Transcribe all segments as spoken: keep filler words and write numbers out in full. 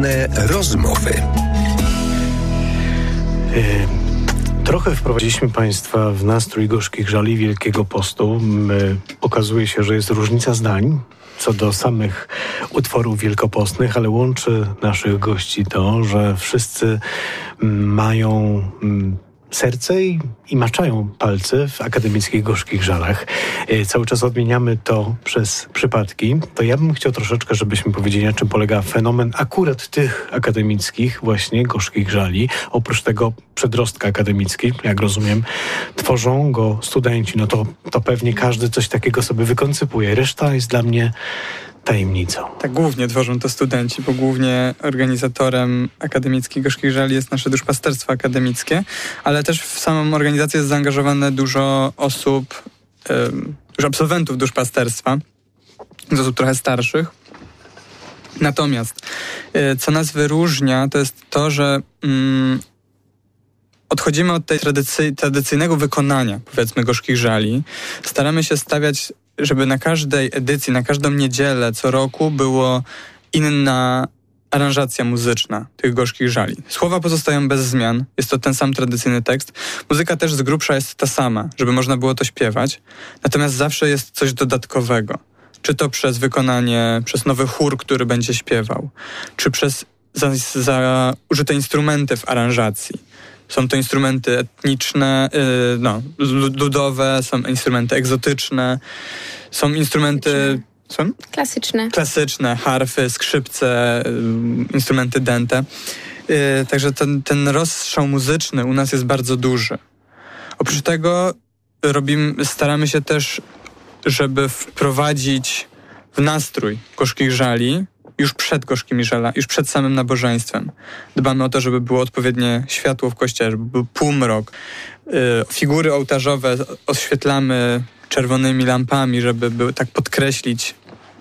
Ważne rozmowy. Trochę wprowadziliśmy Państwa w nastrój gorzkich żali Wielkiego Postu. Okazuje się, że jest różnica zdań co do samych utworów wielkopostnych, ale łączy naszych gości to, że wszyscy mają serce i, i maczają palce w akademickich gorzkich żalach. E, cały czas odmieniamy to przez przypadki. To ja bym chciał troszeczkę, żebyśmy powiedzieli, na czym polega fenomen akurat tych akademickich właśnie gorzkich żali. Oprócz tego przedrostka akademicki, jak rozumiem, tworzą go studenci. No to, to pewnie każdy coś takiego sobie wykoncypuje. Reszta jest dla mnie tajemnicą. Tak, głównie tworzą to studenci, bo głównie organizatorem akademickich gorzkich żali jest nasze duszpasterstwo akademickie, ale też w samą organizację jest zaangażowane dużo osób, um, dużo absolwentów duszpasterstwa, z osób trochę starszych. Natomiast y, co nas wyróżnia, to jest to, że mm, odchodzimy od tej tradycy- tradycyjnego wykonania, powiedzmy, gorzkich żali. Staramy się stawiać, żeby na każdej edycji, na każdą niedzielę co roku było inna aranżacja muzyczna tych gorzkich żali. Słowa pozostają bez zmian, jest to ten sam tradycyjny tekst. Muzyka też z grubsza jest ta sama, żeby można było to śpiewać. Natomiast zawsze jest coś dodatkowego. Czy to przez wykonanie, przez nowy chór, który będzie śpiewał, czy przez za, za użyte instrumenty w aranżacji. Są to instrumenty etniczne, yy, no, ludowe, są instrumenty egzotyczne, są instrumenty... Są? Klasyczne. Klasyczne, harfy, skrzypce, yy, instrumenty dęte. Yy, także ten, ten rozstrzał muzyczny u nas jest bardzo duży. Oprócz tego robimy, staramy się też, żeby wprowadzić w nastrój gorzkich żali, już przed gorzkimi żalami, już przed samym nabożeństwem. Dbamy o to, żeby było odpowiednie światło w kościele, żeby był półmrok. Yy, figury ołtarzowe oświetlamy czerwonymi lampami, żeby by, tak podkreślić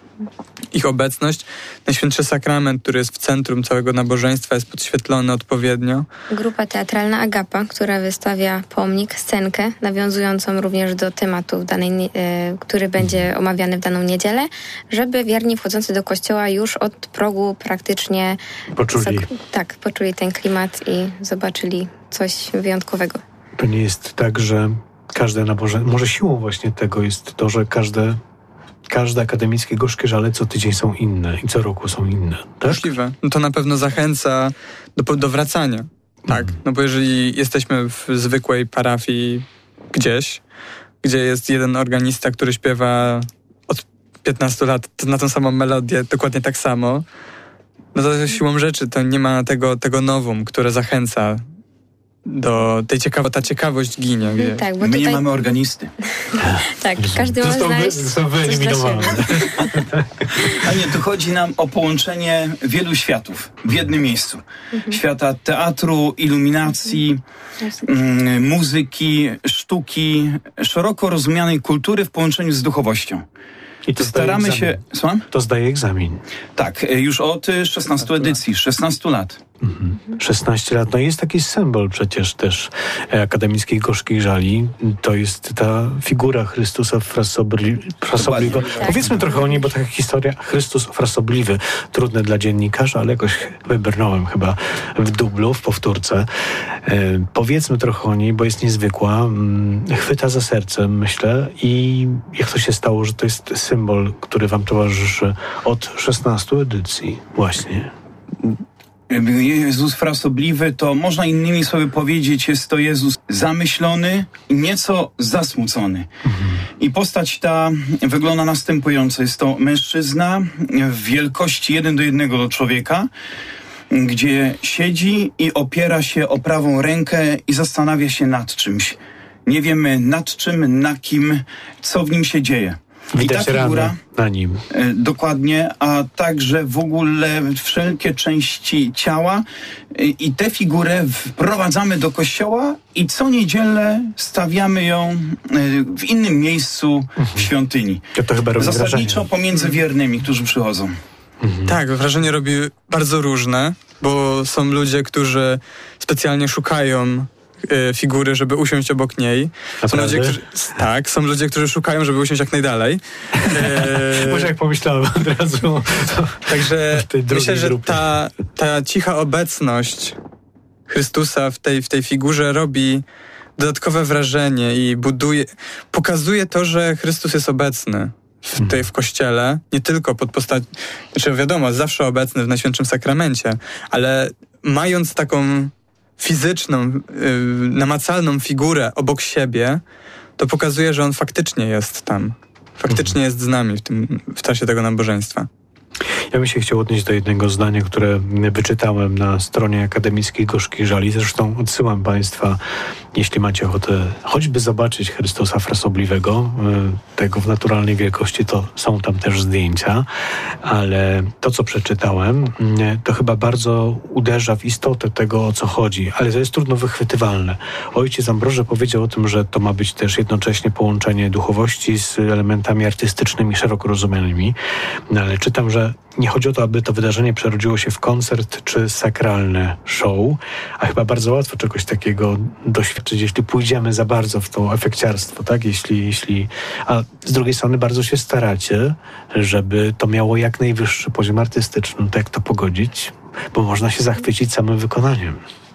ich obecność. Najświętszy sakrament, który jest w centrum całego nabożeństwa, jest podświetlony odpowiednio. Grupa teatralna Agapa, która wystawia pomnik, scenkę, nawiązującą również do tematu, danej, e, który będzie omawiany w daną niedzielę, żeby wierni wchodzący do kościoła już od progu praktycznie poczuli. Zak- tak, poczuli ten klimat i zobaczyli coś wyjątkowego. To nie jest tak, że każde nabożeństwo, może siłą właśnie tego jest to, że każde Każde akademickie gorzkie żale co tydzień są inne i co roku są inne. Tak? Możliwe. No to na pewno zachęca do, do wracania. Tak. Mm. No bo jeżeli jesteśmy w zwykłej parafii gdzieś, gdzie jest jeden organista, który śpiewa od piętnastu lat na tą samą melodię, dokładnie tak samo, no to siłą rzeczy to nie ma tego, tego nowum, które zachęca do tej ciekawo, ta ciekawość ginie. Gdzieś. Tak, bo My tutaj... nie mamy organisty. Tak, każdy ma znaleźć Został wyeliminowany. A nie, tu chodzi nam o połączenie wielu światów w jednym miejscu. Mhm. Świata teatru, iluminacji, mm, muzyki, sztuki, szeroko rozumianej kultury w połączeniu z duchowością. I to staramy się... Słucham? To zdaje egzamin. Tak, już od szesnastu edycji, szesnastu lat. Mhm. szesnaście lat. No jest taki symbol przecież też e, akademickich gorzkich żali. To jest ta figura Chrystusa frasobli, frasobliwego. Tak. Powiedzmy trochę o niej, bo taka historia Chrystus frasobliwy. Trudne dla dziennikarza, ale jakoś wybrnąłem chyba w dublu, w powtórce. E, powiedzmy trochę o niej, bo jest niezwykła. Mm, chwyta za serce, myślę. I jak to się stało, że to jest symbol, który wam towarzyszy od szesnastu edycji właśnie. Jezus frasobliwy, to można innymi słowy powiedzieć, jest to Jezus zamyślony i nieco zasmucony. Mhm. I postać ta wygląda następująco. Jest to mężczyzna w wielkości jeden do jednego do człowieka, gdzie siedzi i opiera się o prawą rękę i zastanawia się nad czymś. Nie wiemy nad czym, na kim, co w nim się dzieje. Widać I ta figura na nim. Y, dokładnie, a także w ogóle wszelkie części ciała y, i tę figurę wprowadzamy do kościoła i co niedzielę stawiamy ją y, w innym miejscu mhm. w świątyni. To, to chyba robi zasadniczo wrażenie. Pomiędzy wiernymi, którzy przychodzą. Mhm. Tak, wrażenie robi bardzo różne, bo są ludzie, którzy specjalnie szukają y, figury, żeby usiąść obok niej. Są ludzie, którzy, tak, są ludzie, którzy szukają, żeby usiąść jak najdalej. E, Może jak pomyślałem od razu. Także myślę, że ta, ta cicha obecność Chrystusa w tej, w tej figurze robi dodatkowe wrażenie i buduje, pokazuje to, że Chrystus jest obecny w, tej, w Kościele, nie tylko pod postacią, znaczy wiadomo, zawsze obecny w Najświętszym Sakramencie, ale mając taką fizyczną, yy, namacalną figurę obok siebie, to pokazuje, że On faktycznie jest tam. Faktycznie jest z nami w, tym, w czasie tego nabożeństwa. Ja bym się chciał odnieść do jednego zdania, które wyczytałem na stronie akademickiej Gorzkich Żali. Zresztą odsyłam Państwa, jeśli macie ochotę choćby zobaczyć Chrystusa frasobliwego, tego w naturalnej wielkości, to są tam też zdjęcia, ale to, co przeczytałem, to chyba bardzo uderza w istotę tego, o co chodzi, ale to jest trudno wychwytywalne. Ojciec Ambroże powiedział o tym, że to ma być też jednocześnie połączenie duchowości z elementami artystycznymi, szeroko rozumianymi, no, ale czytam, że nie chodzi o to, aby to wydarzenie przerodziło się w koncert czy sakralne show, a chyba bardzo łatwo czegoś takiego doświadczyć, jeśli pójdziemy za bardzo w to efekciarstwo, tak? Jeśli, jeśli, a z drugiej strony bardzo się staracie, żeby to miało jak najwyższy poziom artystyczny. To jak to pogodzić? Bo można się zachwycić samym wykonaniem.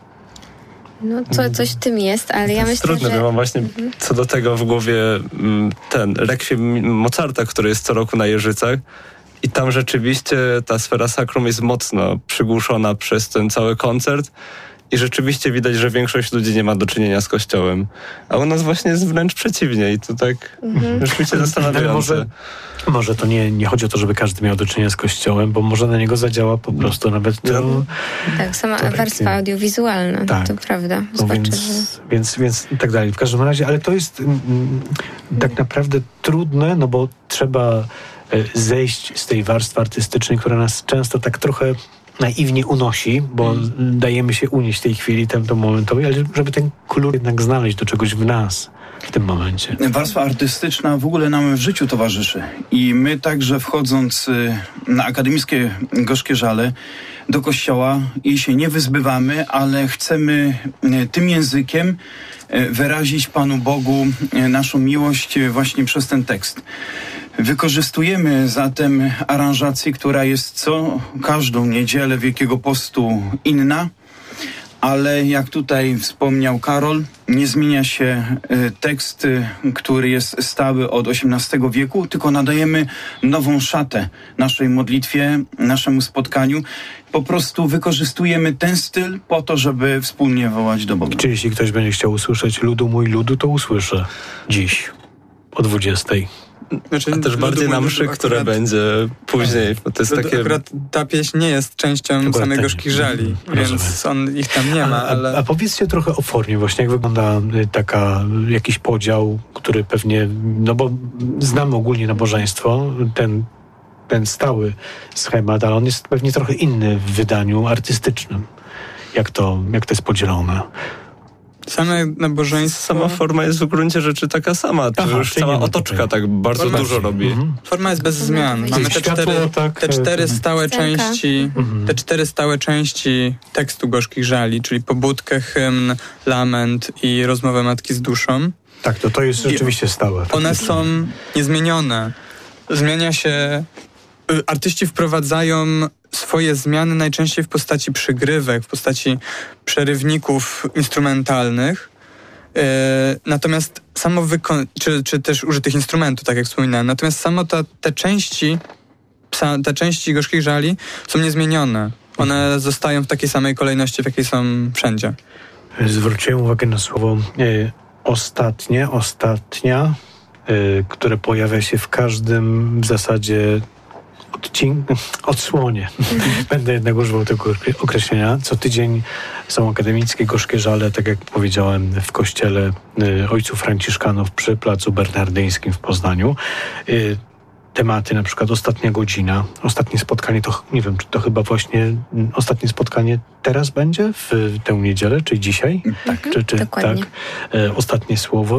No co, coś w tym jest, ale to ja jest myślę, trudne, że... bo mam właśnie mhm. co do tego w głowie ten rekwiem Mozarta, który jest co roku na Jeżycach. I tam rzeczywiście ta sfera sakrum jest mocno przygłuszona przez ten cały koncert i rzeczywiście widać, że większość ludzi nie ma do czynienia z Kościołem. A u nas właśnie jest wręcz przeciwnie i to tak mhm. rzeczywiście zastanawiające. Może, może to nie, nie chodzi o to, żeby każdy miał do czynienia z Kościołem, bo może na niego zadziała po prostu nawet to... No. Tak, sama to warstwa takie... audiowizualna, tak. To prawda. No więc, że... więc, więc i tak dalej. W każdym razie, ale to jest mm, tak naprawdę trudne, no bo trzeba zejść z tej warstwy artystycznej, która nas często tak trochę naiwnie unosi, bo mm. dajemy się unieść w tej chwili temu momentowi, ale żeby ten klucz jednak znaleźć do czegoś w nas w tym momencie. Warstwa artystyczna w ogóle nam w życiu towarzyszy i my także wchodząc na akademickie Gorzkie Żale do kościoła jej się nie wyzbywamy, ale chcemy tym językiem wyrazić Panu Bogu naszą miłość właśnie przez ten tekst. Wykorzystujemy zatem aranżację, która jest co każdą niedzielę Wielkiego Postu inna, ale jak tutaj wspomniał Karol, nie zmienia się tekst, który jest stały od osiemnastego wieku, tylko nadajemy nową szatę naszej modlitwie, naszemu spotkaniu. Po prostu wykorzystujemy ten styl po to, żeby wspólnie wołać do Boga. Czyli jeśli ktoś będzie chciał usłyszeć ludu mój ludu, to usłyszę dziś o dwudziestej. Znaczy, a też bardziej na mszy, które będzie później. Bo to jest takie... Akurat ta pieśń nie jest częścią samych Gorzkich Żali, mm, więc on ich tam nie ma. A, ale... a, a powiedzcie trochę o formie właśnie, jak wygląda taka, jakiś podział, który pewnie, no bo znamy ogólnie nabożeństwo, ten, ten stały schemat, ale on jest pewnie trochę inny w wydaniu artystycznym. Jak to, jak to jest podzielone? Same nabożeństwo... Sama forma jest w gruncie rzeczy taka sama. To Aha, już cała otoczka tutaj. Tak bardzo forma dużo robi. Mhm. Forma jest bez zmian. Mamy te cztery, tak, te cztery stałe Scenka. części mhm. te cztery stałe części tekstu Gorzkich Żali, czyli pobudkę, hymn, lament i rozmowę Matki z duszą. Tak, to to jest rzeczywiście stałe. Faktycznie. One są niezmienione. Zmienia się... Artyści wprowadzają swoje zmiany najczęściej w postaci przygrywek, w postaci przerywników instrumentalnych. Yy, natomiast samo wykon- czy, czy też użytych instrumentów, tak jak wspominałem. Natomiast samo ta, te części te części Gorzkich Żali są niezmienione. One zostają w takiej samej kolejności, w jakiej są wszędzie. Zwróciłem uwagę na słowo yy, ostatnie, ostatnia, yy, które pojawia się w każdym w zasadzie odcinku, odsłonie. Będę jednak używał tego określenia. Co tydzień są akademickie Gorzkie Żale, tak jak powiedziałem, w kościele y, ojców franciszkanów przy Placu Bernardyńskim w Poznaniu. Y, tematy, na przykład ostatnia godzina, ostatnie spotkanie, to nie wiem, czy to chyba właśnie y, ostatnie spotkanie teraz będzie w, w tę niedzielę, czy dzisiaj? Tak, czy, czy, dokładnie. Tak. Y, ostatnie słowo.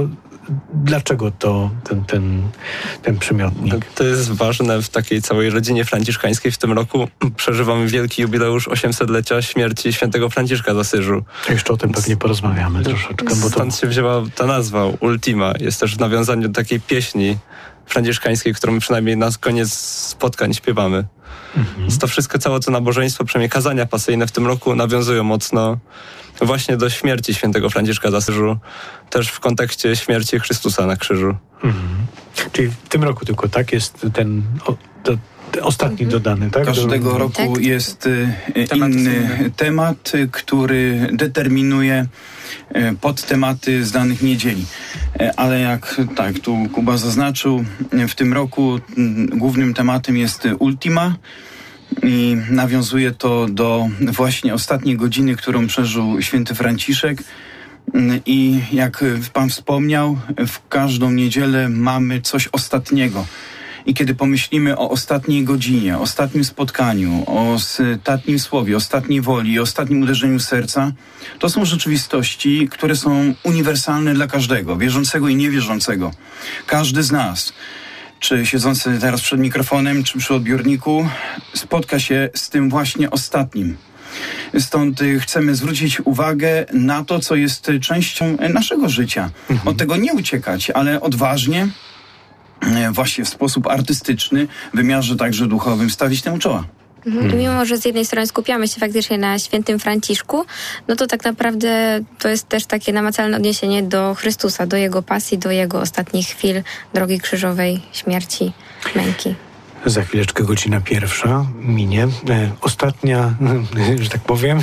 Dlaczego to ten, ten, ten przymiotnik? To, to jest ważne w takiej całej rodzinie franciszkańskiej. W tym roku przeżywamy wielki jubileusz osiemsetlecia śmierci świętego Franciszka z Asyżu. Jeszcze o tym pewnie porozmawiamy troszeczkę. Bo to... Stąd się wzięła ta nazwa Ultima. Jest też w nawiązaniu do takiej pieśni franciszkańskiej, którą my przynajmniej na koniec spotkań śpiewamy. Mhm. Więc to wszystko, całe to nabożeństwo, przynajmniej kazania pasyjne w tym roku nawiązują mocno właśnie do śmierci świętego Franciszka z Asyżu, też w kontekście śmierci Chrystusa na krzyżu. Mhm. Czyli w tym roku tylko, tak? Jest ten o, to, ten ostatni mhm. dodany, tak? Każdego do... roku tak. jest y, inny temat, który determinuje y, podtematy z danych niedzieli. Y, ale jak tak tu Kuba zaznaczył, y, w tym roku y, głównym tematem jest y, Ultima. I nawiązuje to do właśnie ostatniej godziny, którą przeżył święty Franciszek. I jak pan wspomniał, w każdą niedzielę mamy coś ostatniego. I kiedy pomyślimy o ostatniej godzinie, ostatnim spotkaniu, o ostatnim słowie, ostatniej woli, ostatnim uderzeniu serca, to są rzeczywistości, które są uniwersalne dla każdego, wierzącego i niewierzącego. Każdy z nas, czy siedzący teraz przed mikrofonem, czy przy odbiorniku, spotka się z tym właśnie ostatnim. Stąd chcemy zwrócić uwagę na to, co jest częścią naszego życia. Mhm. Od tego nie uciekać, ale odważnie, właśnie w sposób artystyczny, w wymiarze także duchowym stawić temu czoła. Mhm. Mimo, że z jednej strony skupiamy się faktycznie na świętym Franciszku, no to tak naprawdę to jest też takie namacalne odniesienie do Chrystusa, do Jego pasji, do Jego ostatnich chwil drogi krzyżowej, śmierci, męki. Za chwileczkę godzina pierwsza minie. E, ostatnia, że tak powiem,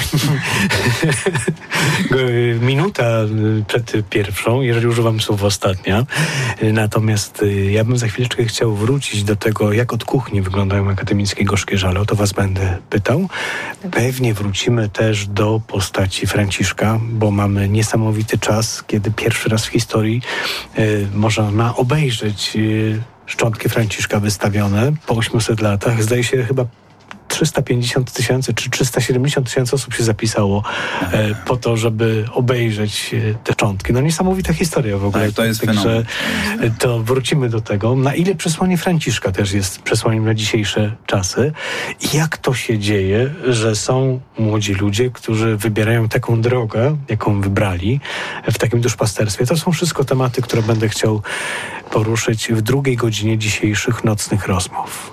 minuta przed pierwszą, jeżeli używam słowa ostatnia. Natomiast ja bym za chwileczkę chciał wrócić do tego, jak od kuchni wyglądają akademickie gorzkie żale. O to was będę pytał. Pewnie wrócimy też do postaci Franciszka, bo mamy niesamowity czas, kiedy pierwszy raz w historii e, można obejrzeć e, szczątki Franciszka wystawione po osiemset latach. Zdaje się chyba trzysta pięćdziesiąt tysięcy czy trzysta siedemdziesiąt tysięcy osób się zapisało e, po to, żeby obejrzeć e, te szczątki. No niesamowita historia w ogóle. Tak, to jest Także e, to wrócimy do tego. Na ile przesłanie Franciszka też jest przesłaniem na dzisiejsze czasy? I jak to się dzieje, że są młodzi ludzie, którzy wybierają taką drogę, jaką wybrali w takim duszpasterstwie? To są wszystko tematy, które będę chciał poruszyć w drugiej godzinie dzisiejszych nocnych rozmów.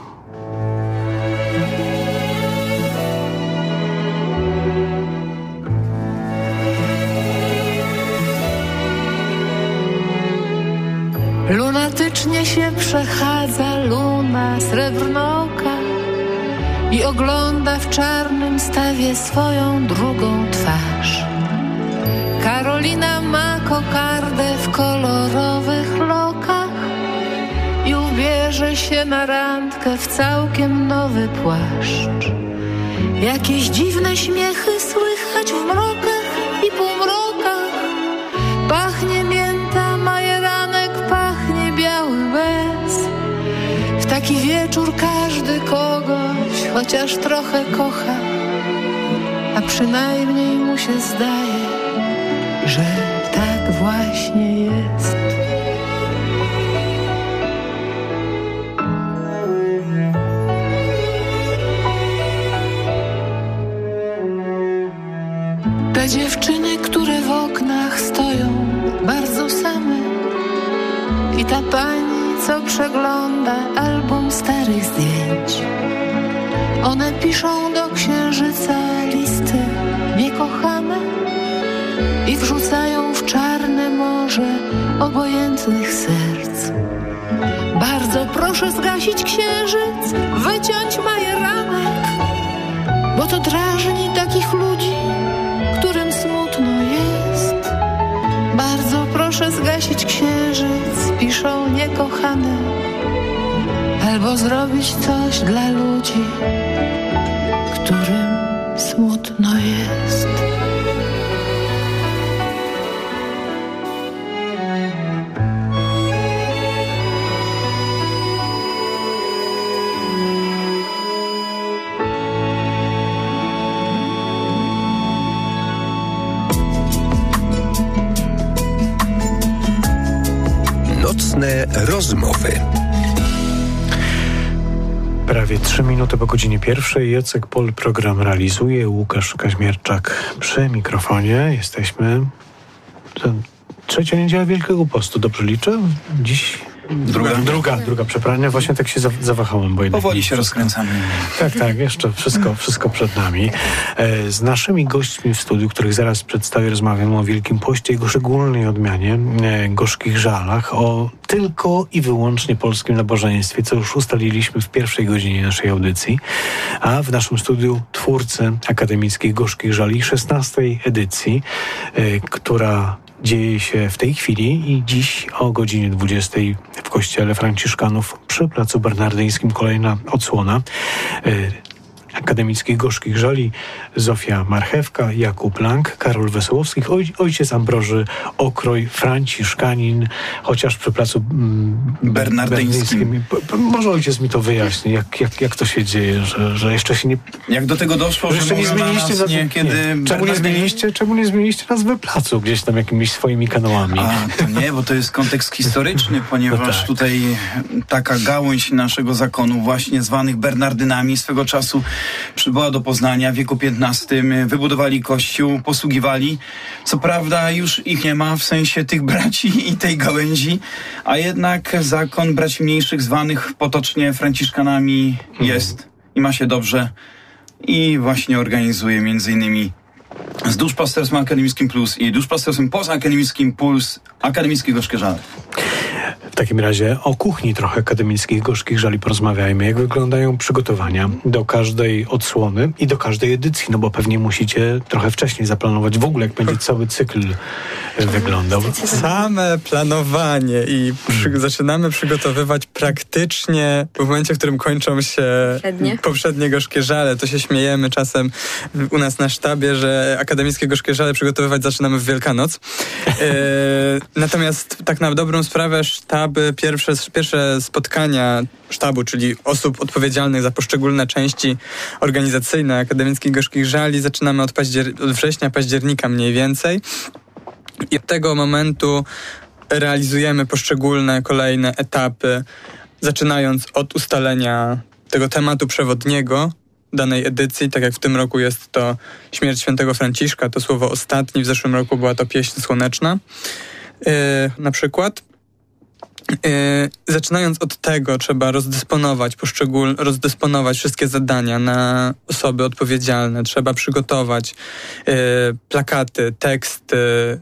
Lunatycznie się przechadza luna srebrnoka i ogląda w czarnym stawie swoją drugą twarz. Karolina ma kokardę w kolorowych lokach i ubierze się na randkę w całkiem nowy płaszcz. Jakieś dziwne śmiechy słychać w mrokach i półmrokach. Pachnie mięta, majeranek, pachnie biały bez. W taki wieczór każdy kogoś chociaż trochę kocha, a przynajmniej mu się zdaje, że tak właśnie jest. Te dziewczyny, które w oknach stoją bardzo same, i ta pani, co przegląda album starych zdjęć. One piszą do księżyca listy niekochane i wrzucają w czarne morze obojętnych serc. Bardzo proszę zgasić księżyc, wyciąć majeranek, bo to drażni takich ludzi, którym smutno jest. Bardzo proszę zgasić księżyc, piszą niekochane, albo zrobić coś dla ludzi, którym smutno jest. rozmowy. Prawie trzy minuty po godzinie pierwszej. Jacek Pol program realizuje. Łukasz Kaźmierczak przy mikrofonie. Jesteśmy... Trzecia niedziela Wielkiego Postu. Dobrze liczę? Dziś... Druga. Druga, druga, przepraszam. Właśnie tak się zawahałem. Bo Powoli się rozkręcamy. Tak, tak, jeszcze wszystko, wszystko przed nami. Z naszymi gośćmi w studiu, których zaraz przedstawię, rozmawiamy o Wielkim Poście, jego szczególnej odmianie, gorzkich żalach, o tylko i wyłącznie polskim nabożeństwie, co już ustaliliśmy w pierwszej godzinie naszej audycji, a w naszym studiu twórcy akademickich gorzkich żali szesnastej edycji, która dzieje się w tej chwili i dziś o godzinie dwudziestej w kościele Franciszkanów przy Placu Bernardyńskim kolejna odsłona y, akademickich gorzkich żali. Zofia Marchewka, Jakub Lang, Karol Wesołowski, oj, ojciec Ambroży Okroj, Franciszkanin, chociaż przy Placu mm, Bernardyńskim. P- może ojciec mi to wyjaśni, jak, jak, jak to się dzieje, że, że jeszcze się nie... Jak do tego doszło, że, że nie zmieniliście nas niekiedy... Nie. Czemu, nie zmieniliście, czemu nie zmieniliście nazwy placu gdzieś tam jakimiś swoimi kanałami? A, to nie, bo to jest kontekst historyczny, ponieważ no tak. Tutaj taka gałąź naszego zakonu, właśnie zwanych Bernardynami, swego czasu przybyła do Poznania w wieku piętnastym. Wybudowali kościół, posługiwali. Co prawda już ich nie ma, w sensie tych braci i tej gałęzi, a jednak zakon braci mniejszych, zwanych potocznie Franciszkanami, jest i ma się dobrze i właśnie organizuje między innymi z Duszpasterstwem Akademickim Plus i Duszpasterstwem Pozaakademickim Puls Akademickie Gorzkie Żale. W takim razie o kuchni trochę akademickich gorzkich żali porozmawiajmy. Jak wyglądają przygotowania do każdej odsłony i do każdej edycji? No bo pewnie musicie trochę wcześniej zaplanować w ogóle, jak będzie cały cykl wyglądał. Same planowanie i przy, hmm. zaczynamy przygotowywać praktycznie w momencie, w którym kończą się poprzednie, poprzednie gorzkie żale. To się śmiejemy czasem u nas na sztabie, że akademickie gorzkie żale przygotowywać zaczynamy w Wielkanoc. E, natomiast tak na dobrą sprawę sztaby, pierwsze, pierwsze spotkania sztabu, czyli osób odpowiedzialnych za poszczególne części organizacyjne akademickich gorzkich żali zaczynamy od, paździer- od września, października mniej więcej. I od tego momentu realizujemy poszczególne kolejne etapy, zaczynając od ustalenia tego tematu przewodniego danej edycji, tak jak w tym roku jest to śmierć świętego Franciszka, to słowo ostatni, w zeszłym roku była to pieśń słoneczna, yy, na przykład. Yy, zaczynając od tego trzeba rozdysponować poszczególne, rozdysponować wszystkie zadania na osoby odpowiedzialne. Trzeba przygotować yy, plakaty, teksty.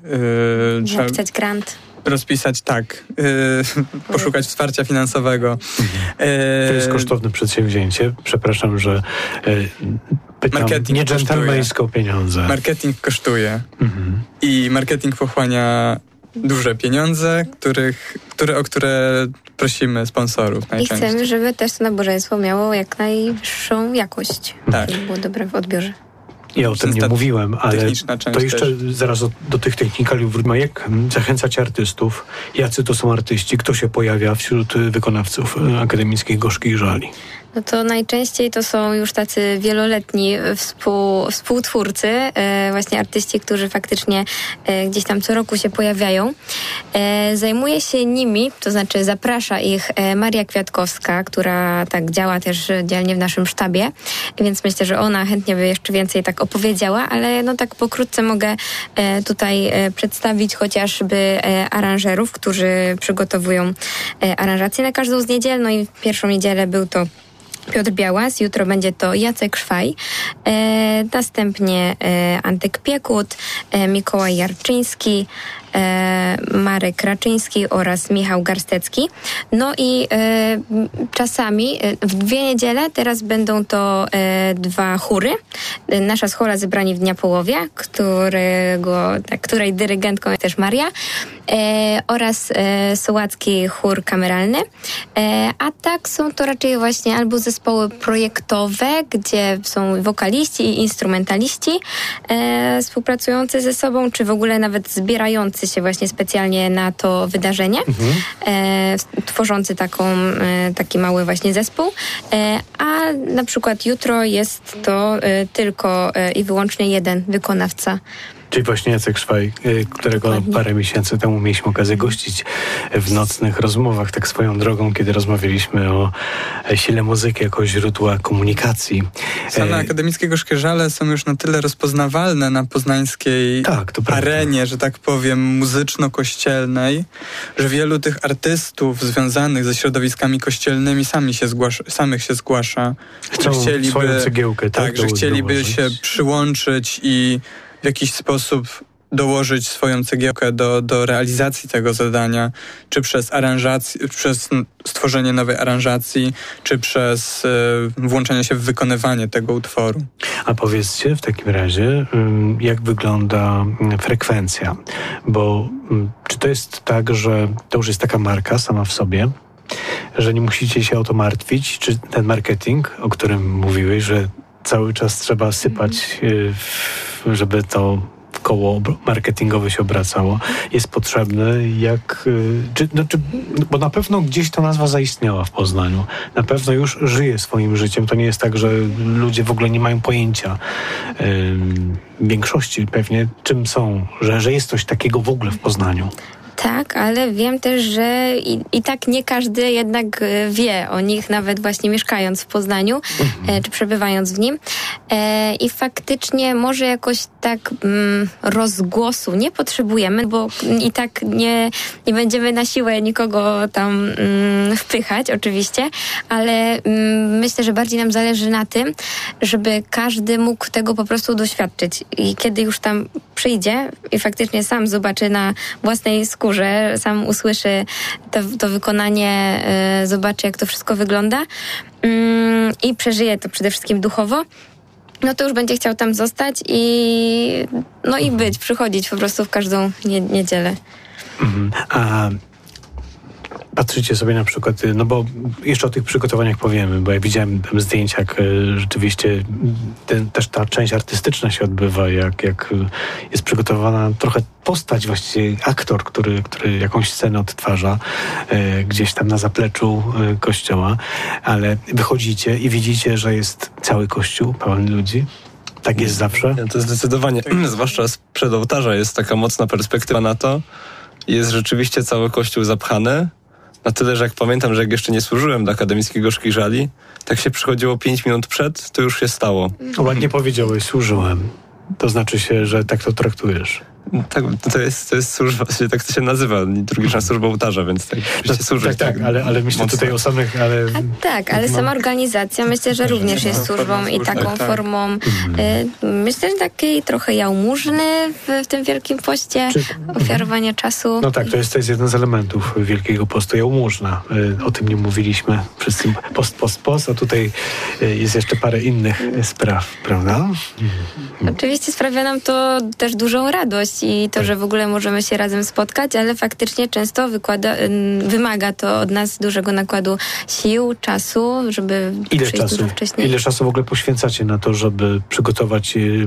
Yy, Napisać grant. Rozpisać, tak. Yy, poszukać wsparcia finansowego. Yy, to jest kosztowne przedsięwzięcie. Przepraszam, że yy, pytam marketing nie dżentelmeńsko o pieniądze. Marketing kosztuje. Mhm. I marketing pochłania duże pieniądze, których, które, o które prosimy sponsorów najczęściej. I chcemy, żeby też to nabożeństwo miało jak najwyższą jakość. Tak. Żeby było dobre w odbiorze. Ja o tym nie mówiłem, ale to jeszcze też. zaraz do, do tych technikaliów wróćmy. Jak zachęcać artystów? Jacy to są artyści? Kto się pojawia wśród wykonawców akademickich gorzkich żali? No to najczęściej to są już tacy wieloletni współ, współtwórcy, e, właśnie artyści, którzy faktycznie e, gdzieś tam co roku się pojawiają. E, zajmuje się nimi, to znaczy zaprasza ich e, Maria Kwiatkowska, która tak działa też dzielnie w naszym sztabie, więc myślę, że ona chętnie by jeszcze więcej tak opowiedziała, ale no tak pokrótce mogę e, tutaj e, przedstawić chociażby e, aranżerów, którzy przygotowują e, aranżacje na każdą z niedziel, no i pierwszą niedzielę był to Piotr Białas, jutro będzie to Jacek Szwaj, e, następnie e, Antek Piekut, e, Mikołaj Jarczyński, e, Marek Raczyński oraz Michał Garstecki. No i e, czasami e, w dwie niedziele teraz będą to e, dwa chóry. E, nasza schola Zebrani w Dnia Połowia, którego, tak, której dyrygentką jest też Maria, e, oraz e, Sołacki Chór Kameralny. E, a tak są to raczej właśnie albo zespoły projektowe, gdzie są wokaliści i instrumentaliści e, współpracujący ze sobą, czy w ogóle nawet zbierający się właśnie specjalnie na to wydarzenie, mhm. e, tworzący taką, e, taki mały właśnie zespół. E, a na przykład jutro jest to e, tylko e, i wyłącznie jeden wykonawca Czyli właśnie Jacek Szwaj, którego Dokładnie. parę miesięcy temu mieliśmy okazję gościć w nocnych rozmowach, tak swoją drogą, kiedy rozmawialiśmy o sile muzyki jako źródła komunikacji. Same akademickie Gorzkie Żale są już na tyle rozpoznawalne na poznańskiej tak, to arenie, że tak powiem, muzyczno-kościelnej, że wielu tych artystów związanych ze środowiskami kościelnymi sami się zgłasza, samych się zgłasza. Chcą że chcieliby, swoją cegiełkę, tak? Tak, że chcieliby dołożyć. się przyłączyć i w jakiś sposób dołożyć swoją cegiełkę do, do realizacji tego zadania, czy przez aranżację, przez stworzenie nowej aranżacji, czy przez y, włączenie się w wykonywanie tego utworu. A powiedzcie w takim razie, jak wygląda frekwencja? Bo czy to jest tak, że to już jest taka marka sama w sobie, że nie musicie się o to martwić, czy ten marketing, o którym mówiłeś, że cały czas trzeba sypać, żeby to koło marketingowe się obracało, jest potrzebne, jak... Czy, no, czy, bo na pewno gdzieś ta nazwa zaistniała w Poznaniu. Na pewno już żyje swoim życiem. To nie jest tak, że ludzie w ogóle nie mają pojęcia yy, większości pewnie, czym są, że, że jest coś takiego w ogóle w Poznaniu. Tak, ale wiem też, że i, i tak nie każdy jednak wie o nich, nawet właśnie mieszkając w Poznaniu, mhm. e, czy przebywając w nim. E, I faktycznie może jakoś tak mm, rozgłosu nie potrzebujemy, bo i tak nie, nie będziemy na siłę nikogo tam mm, wpychać, oczywiście, ale mm, myślę, że bardziej nam zależy na tym, żeby każdy mógł tego po prostu doświadczyć. I kiedy już tam przyjdzie i faktycznie sam zobaczy na własnej skórze, że sam usłyszy to, to wykonanie, y, zobaczy, jak to wszystko wygląda y, i przeżyje to przede wszystkim duchowo, no to już będzie chciał tam zostać i no i być, przychodzić po prostu w każdą nie, niedzielę. Mhm. A patrzycie sobie na przykład, no bo jeszcze o tych przygotowaniach powiemy, bo ja widziałem tam zdjęcia, jak rzeczywiście ten, też ta część artystyczna się odbywa, jak, jak jest przygotowana trochę postać, właściwie aktor, który, który jakąś scenę odtwarza e, gdzieś tam na zapleczu e, kościoła, ale wychodzicie i widzicie, że jest cały kościół pełen ludzi. Tak jest zawsze? Ja, to zdecydowanie, zwłaszcza sprzed ołtarza jest taka mocna perspektywa na to. Jest rzeczywiście cały kościół zapchany. Na tyle, że jak pamiętam, że jak jeszcze nie służyłem do akademickich Gorzkich Żali, tak się przychodziło pięć minut przed, to już się stało. Ładnie powiedziałeś, służyłem. To znaczy się, że tak to traktujesz. Tak, to jest, to jest służba, tak to się nazywa, liturgiczna służba ołtarza, więc tak oczywiście służy. Tak, tak, ale, ale myślę mocno. Tutaj o samych... Ale... A tak, ale no. sama organizacja myślę, że również jest służbą i taką tak, formą, y, myślę, że takiej trochę jałmużny w, w tym Wielkim Poście, Czy... ofiarowanie czasu. No tak, to jest, to jest jeden z elementów Wielkiego Postu, jałmużna. Y, o tym nie mówiliśmy. Wszyscy post, post, post, a tutaj y, jest jeszcze parę innych spraw, prawda? Mhm. Oczywiście sprawia nam to też dużą radość i to, że w ogóle możemy się razem spotkać, ale faktycznie często wykłada, wymaga to od nas dużego nakładu sił, czasu, żeby Ile przyjść czasu? dużo wcześniej. Ile czasu w ogóle poświęcacie na to, żeby przygotować... Yy...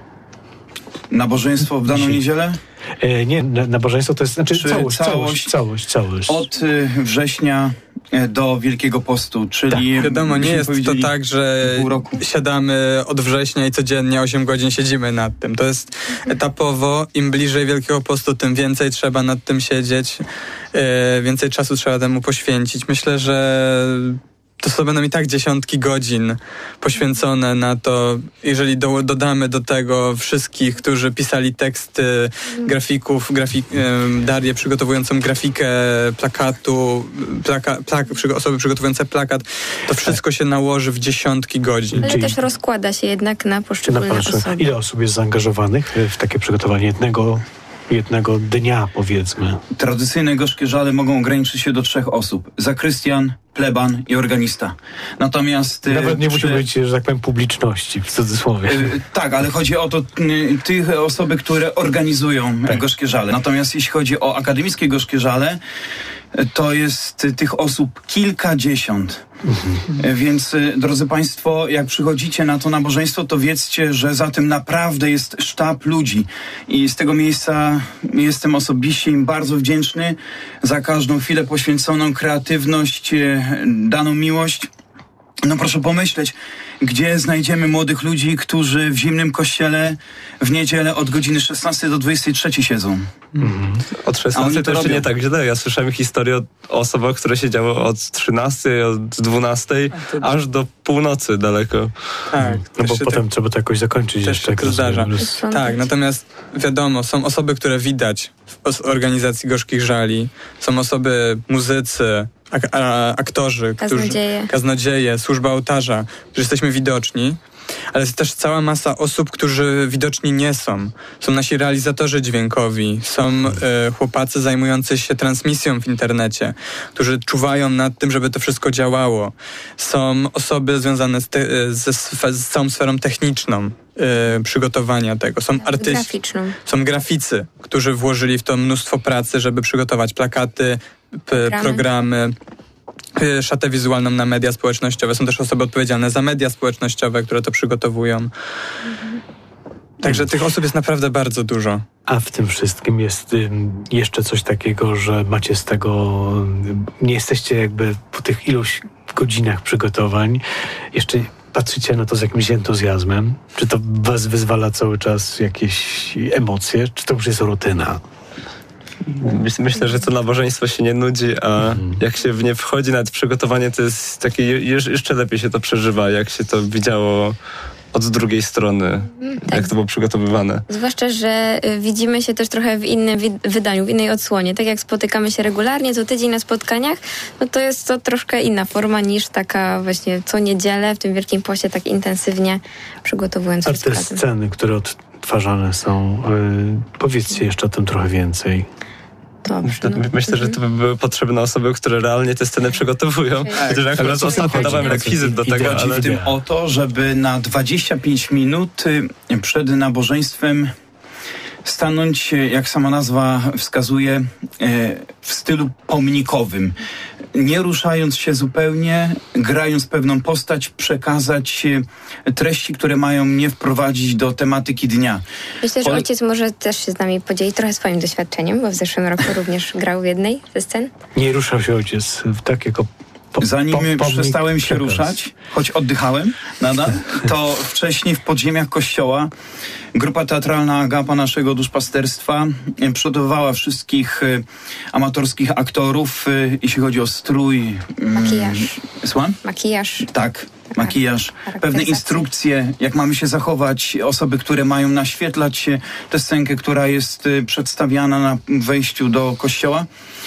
Nabożeństwo w daną niedzielę? E, nie, na, nabożeństwo to jest znaczy całość, całość, całość, całość. Od y, września do Wielkiego Postu, czyli... Tak. Wiadomo, nie jest to tak, że siadamy od września i codziennie osiem godzin siedzimy nad tym. To jest etapowo. Im bliżej Wielkiego Postu, tym więcej trzeba nad tym siedzieć, e, więcej czasu trzeba temu poświęcić. Myślę, że to są będą i tak dziesiątki godzin poświęcone na to, jeżeli do, dodamy do tego wszystkich, którzy pisali teksty, grafików, grafik, Darię przygotowującą grafikę plakatu, plaka, plak, osoby przygotowujące plakat, to wszystko się nałoży w dziesiątki godzin. Ale Czyli też rozkłada się jednak na poszczególne na osoby. Ile osób jest zaangażowanych w takie przygotowanie jednego jednego dnia, powiedzmy? Tradycyjne Gorzkie Żale mogą ograniczyć się do trzech osób. Zakrystian, pleban i organista. Natomiast... Nawet nie musi być, że tak powiem, publiczności, w cudzysłowie. Y, tak, ale chodzi o to, y, tych osoby, które organizują tak. Gorzkie Żale. Natomiast jeśli chodzi o akademickie Gorzkie Żale, to jest tych osób kilkadziesiąt. Mhm. Więc, drodzy Państwo, jak przychodzicie na to nabożeństwo, to wiedzcie, że za tym naprawdę jest sztab ludzi. I z tego miejsca jestem osobiście im bardzo wdzięczny za każdą chwilę poświęconą, kreatywność, daną miłość. No proszę pomyśleć, gdzie znajdziemy młodych ludzi, którzy w zimnym kościele w niedzielę od godziny szesnastej do dwudziestej trzeciej siedzą. Mm. Od szesnastej to, to jeszcze robią. Nie tak źle. Ja słyszałem historię o osobach, które siedziały od trzynastej, od dwunastej, to... aż do północy daleko. Tak. No bo potem trzeba to jakoś zakończyć. Też jeszcze, to zdarza. Tak, natomiast wiadomo, są osoby, które widać w organizacji Gorzkich Żali. Są osoby, muzycy, Ak- a, aktorzy, kaznodzieje. którzy, kaznodzieje, służba ołtarza, którzy jesteśmy widoczni, ale jest też cała masa osób, którzy widoczni nie są. Są nasi realizatorzy dźwiękowi, są e, chłopacy zajmujący się transmisją w internecie, którzy czuwają nad tym, żeby to wszystko działało. Są osoby związane z, te, z, z całą sferą techniczną e, przygotowania tego. Są artyści, graficzną. Są graficy, którzy włożyli w to mnóstwo pracy, żeby przygotować plakaty, p- programy, szatę wizualną na media społecznościowe. Są też osoby odpowiedzialne za media społecznościowe, które to przygotowują. Mhm. Także tych osób jest naprawdę bardzo dużo. A w tym wszystkim jest ym, jeszcze coś takiego, że macie z tego, ym, nie jesteście jakby po tych iluś godzinach przygotowań, jeszcze patrzycie na to z jakimś entuzjazmem? Czy to was wyzwala cały czas jakieś emocje? Czy to już jest rutyna? Myślę, że to nabożeństwo się nie nudzi, a mhm. jak się w nie wchodzi, nawet przygotowanie, to jest takie, jeszcze lepiej się to przeżywa, jak się to widziało od drugiej strony, tak. Jak to było przygotowywane. Zwłaszcza, że widzimy się też trochę w innym wi- wydaniu, w innej odsłonie. Tak jak spotykamy się regularnie, co tydzień na spotkaniach, no to jest to troszkę inna forma niż taka właśnie co niedzielę w tym Wielkim Poście tak intensywnie przygotowując A wszystko. te sceny, które odtwarzane są, yy, powiedzcie jeszcze o tym trochę więcej. Dobrze, no. Myślę, że to by były potrzebne osoby, które realnie te sceny przygotowują. Tak. Chociaż akurat ostatnio dawałem rekwizyt do tego, ale... w tym o to, żeby na dwadzieścia pięć minut przed nabożeństwem stanąć, jak sama nazwa wskazuje, w stylu pomnikowym. Nie ruszając się zupełnie, grając pewną postać, przekazać treści, które mają mnie wprowadzić do tematyki dnia. Myślę, że Pole... ojciec może też się z nami podzielić trochę swoim doświadczeniem, bo w zeszłym roku również grał w jednej ze scen. Nie ruszał się ojciec tak jako po, Zanim po, przestałem się przekaz. ruszać, choć oddychałem nadal, to wcześniej w podziemiach kościoła grupa teatralna Agapa naszego duszpasterstwa przygotowywała wszystkich y, amatorskich aktorów, y, jeśli chodzi o strój. Y, Makijaż. Słucham? Makijaż. Tak, makijaż. Pewne instrukcje, jak mamy się zachować. Osoby, które mają naświetlać tę scenkę, która jest y, przedstawiana na wejściu do kościoła.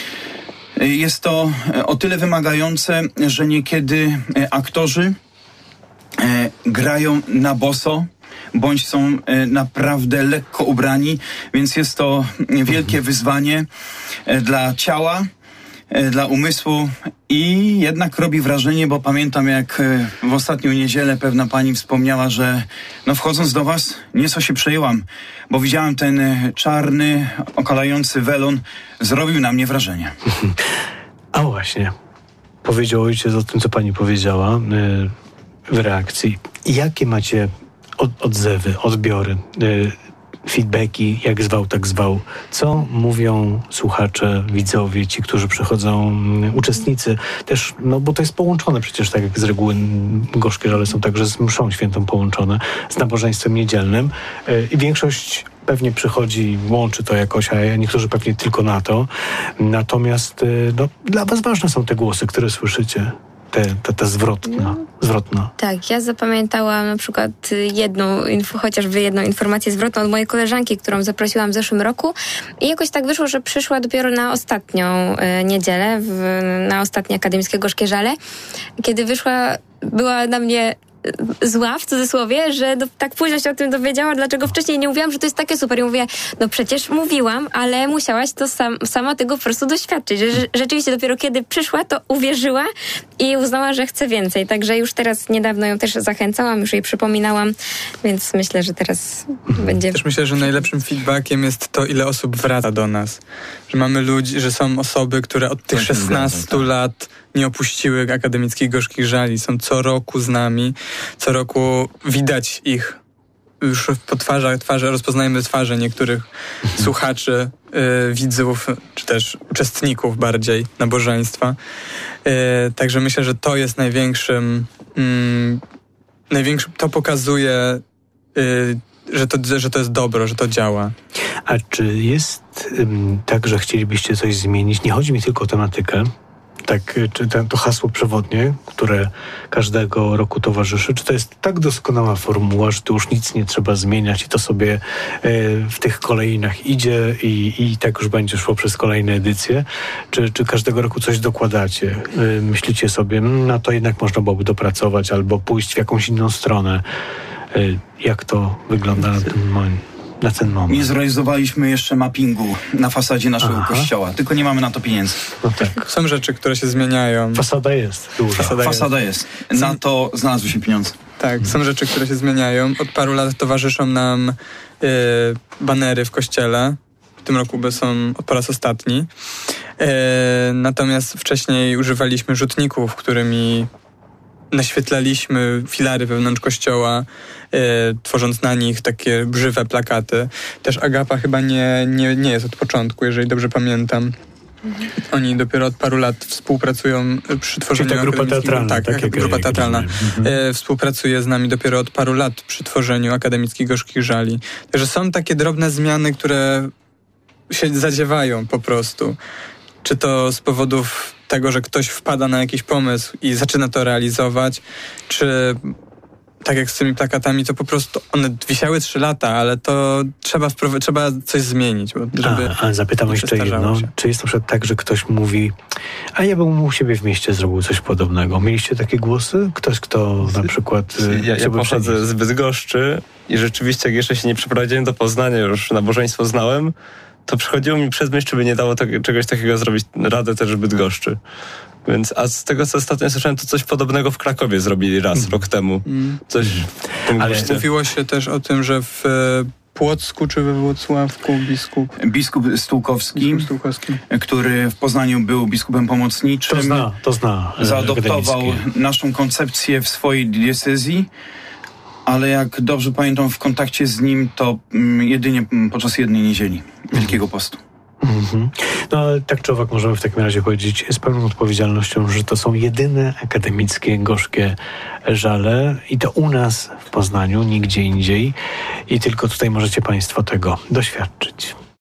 Jest to o tyle wymagające, że niekiedy aktorzy e, grają na boso, bądź są e, naprawdę lekko ubrani, więc jest to wielkie wyzwanie e, dla ciała, e, dla umysłu i jednak robi wrażenie, bo pamiętam, jak e, w ostatnią niedzielę pewna pani wspomniała, że no wchodząc do was nieco się przejęłam, bo widziałam ten e, czarny, okalający welon, zrobił na mnie wrażenie. A właśnie, powiedział ojciec o tym, co pani powiedziała yy, w reakcji. Jakie macie od, odzewy, odbiory, yy, feedbacki, jak zwał, tak zwał? Co mówią słuchacze, widzowie, ci, którzy przychodzą, yy, uczestnicy też, no bo to jest połączone przecież, tak jak z reguły Gorzkie Żale są także z mszą świętą połączone, z nabożeństwem niedzielnym yy, i większość pewnie przychodzi, łączy to jakoś, a niektórzy pewnie tylko na to. Natomiast no, dla was ważne są te głosy, które słyszycie. Te, te, te zwrotna, no. zwrotna. Tak, ja zapamiętałam na przykład jedną, info, chociażby jedną informację zwrotną od mojej koleżanki, którą zaprosiłam w zeszłym roku i jakoś tak wyszło, że przyszła dopiero na ostatnią y, niedzielę, w, na ostatnie Akademickie Gorzkie Żale. Kiedy wyszła, była na mnie zła, w cudzysłowie, że do, tak późno się o tym dowiedziała, dlaczego wcześniej nie mówiłam, że to jest takie super. I mówię, no przecież mówiłam, ale musiałaś to sam, sama tego po prostu doświadczyć. Że, że rzeczywiście dopiero kiedy przyszła, to uwierzyła i uznała, że chce więcej. Także już teraz niedawno ją też zachęcałam, już jej przypominałam, więc myślę, że teraz będzie... Też myślę, że najlepszym feedbackiem jest to, ile osób wraca do nas. Że mamy ludzi, że są osoby, które od tych szesnastu lat nie opuściły Akademickich Gorzkich Żali. Są co roku z nami. Co roku widać ich. Już po twarzach, twarze, rozpoznajemy twarze niektórych słuchaczy, y, widzów, czy też uczestników bardziej nabożeństwa. Y, także myślę, że to jest największym mm, największy, to pokazuje, y, że, to, że to jest dobro, że to działa. A czy jest ym, tak, że chcielibyście coś zmienić? Nie chodzi mi tylko o tematykę, tak, czy ten, to hasło przewodnie, które każdego roku towarzyszy, czy to jest tak doskonała formuła, że tu już nic nie trzeba zmieniać i to sobie e, w tych kolejnach idzie i, i tak już będzie szło przez kolejne edycje, czy, czy każdego roku coś dokładacie? E, myślicie sobie, no to jednak można byłoby dopracować albo pójść w jakąś inną stronę. E, jak to wygląda na ten moment? Na ten moment. Nie zrealizowaliśmy jeszcze mappingu na fasadzie naszego Aha. kościoła, tylko nie mamy na to pieniędzy. No tak. Są rzeczy, które się zmieniają. Fasada jest duża. Fasada jest. Fasada jest. Na to znalazły się pieniądze. Tak, są rzeczy, które się zmieniają. Od paru lat towarzyszą nam y, banery w kościele. W tym roku by są po raz ostatni. Y, natomiast wcześniej używaliśmy rzutników, którymi naświetlaliśmy filary wewnątrz kościoła, e, tworząc na nich takie brzywe plakaty. Też Agapa chyba nie, nie, nie jest od początku, jeżeli dobrze pamiętam. Mhm. Oni dopiero od paru lat współpracują przy tworzeniu... Czyli ta grupa teatralna. Tak, tak, jak, grupa jak teatralna. Mhm. E, współpracuje z nami dopiero od paru lat przy tworzeniu Akademickich Gorzkich Żali. Także są takie drobne zmiany, które się zadziewają po prostu. Czy to z powodów tego, że ktoś wpada na jakiś pomysł i zaczyna to realizować, czy tak jak z tymi plakatami, to po prostu one wisiały trzy lata, ale to trzeba, wpro- trzeba coś zmienić. Bo żeby a, a zapytam jeszcze jedno. Się. Czy jest na przykład tak, że ktoś mówi, a ja bym u siebie w mieście zrobił coś podobnego? Mieliście takie głosy? Ktoś, kto na przykład... Ja, ja pochodzę z Bydgoszczy i rzeczywiście, jak jeszcze się nie przeprowadziłem do Poznania, już nabożeństwo znałem, to przychodziło mi przez myśl, czy by nie dało tak, czegoś takiego zrobić radę też w Bydgoszczy. Więc, a z tego, co ostatnio słyszałem, to coś podobnego w Krakowie zrobili raz, mm. rok temu. Mm. Coś w tym Ale guście. Mówiło się też o tym, że w Płocku czy we Włocławku biskup... Biskup Stułkowski, biskup Stułkowski, który w Poznaniu był biskupem pomocniczym. To zna, to zna. Zaadoptował naszą koncepcję w swojej diecezji. Ale jak dobrze pamiętam, w kontakcie z nim to mm, jedynie podczas jednej niedzieli Wielkiego Postu. Mm-hmm. No ale tak czy owak możemy w takim razie powiedzieć z pełną odpowiedzialnością, że to są jedyne akademickie gorzkie żale i to u nas w Poznaniu, nigdzie indziej i tylko tutaj możecie Państwo tego doświadczyć.